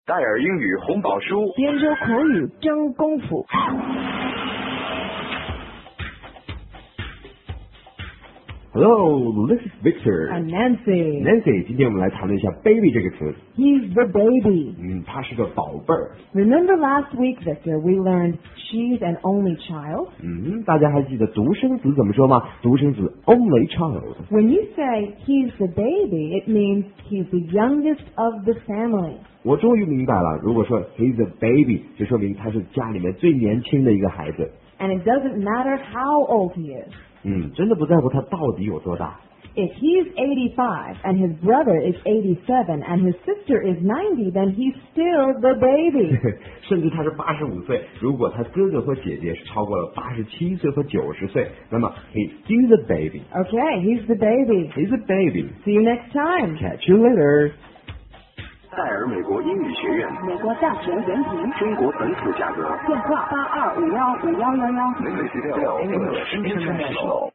戴尔英语红宝书， 研究口语真功夫。 Hello, this is Victor. I'm Nancy. Nancy, 今天我们来谈论一下 baby 这个词。 He's the baby. 他是个宝贝儿。 Remember last week, Victor, we learned she's an only child? 大家还记得独生子怎么说吗？独生子 only child. When you say he's the baby, it means he's the youngest of the family. 我终于明白了，如果说 he's a baby， 就说明他是家里面最年轻的一个孩子。 And it doesn't matter how old he is. 真的不在乎他到底有多大。 If he's 85 and his brother is 87 and his sister is 90, then he's still the baby. 甚至他是85岁，如果他哥哥或姐姐是超过了87岁和90岁，那么 he's still the baby. Okay, he's the baby. He's a baby. See you next time. Catch you later. 戴尔美国英语学院， 美国大学文凭， 中国本土价格， 电话82515111。 English International。